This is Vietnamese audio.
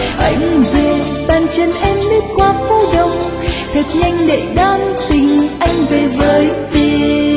anh về bàn chân em lướt qua phố đông thật nhanh để đón tình anh về với tình.